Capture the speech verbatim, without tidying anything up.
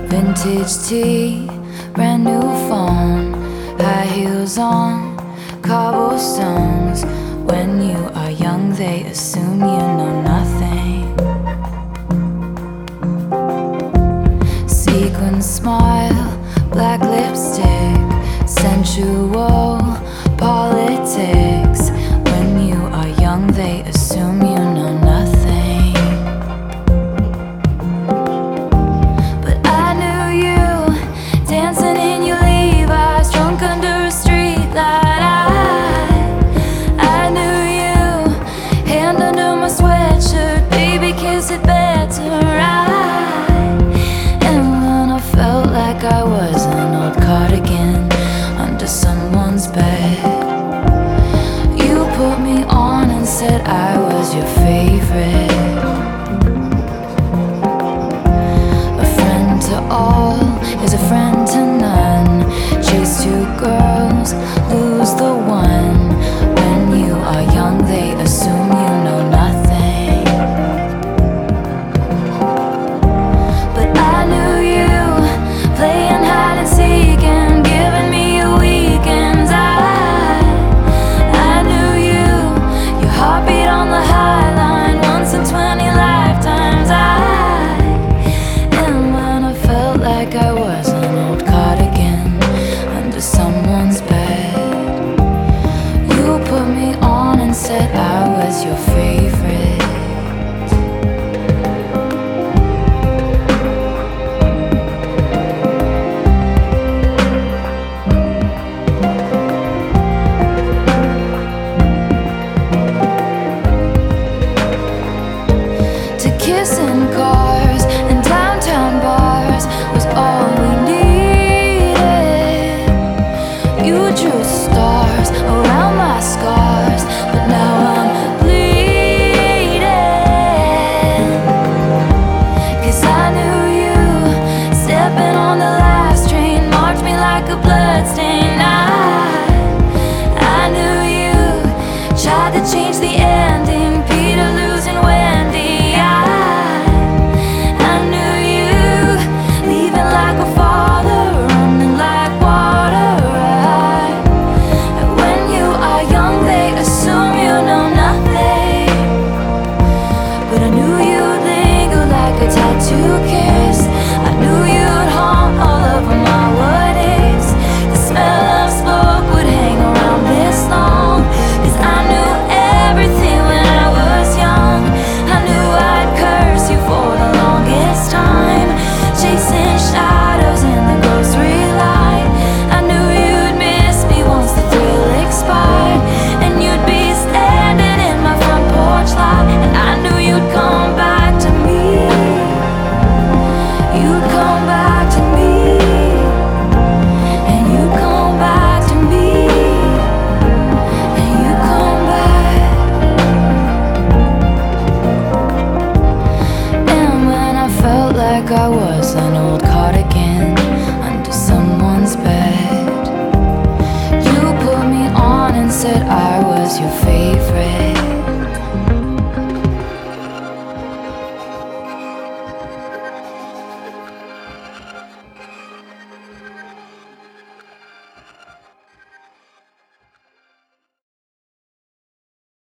Vintage tea, brand new phone, high heels on, cobblestones. When you are young, they assume you know nothing. Sequin smile, black lipstick, sensual politics. When you are young, they assume you know nothing. But I knew you, dancing in your Levi's, drunk under a street light. I, I knew you, hand under my sweatshirt, baby, kiss it better. I, and when I felt like I was an old cardigan under someone's bed, you put me on and said I was your favorite. A friend to all is a friend to none. Chase two girls, lose the one. When you are young, they assume you know nothing. But I knew you, playing hide and seek and giving me your weekends. I, I knew you, your heartbeat on the high line, once in twenty lifetimes. I, and when I felt like I was an old cardigan under someone's bed, you put me on and said I was your favorite. To kiss in cars and downtown bars was all we needed. You drew stars around my scars, but now I'm bleeding. 'Cause I knew you, stepping on the last train, marked me like a bloodstain. I, I knew you, tried to change the air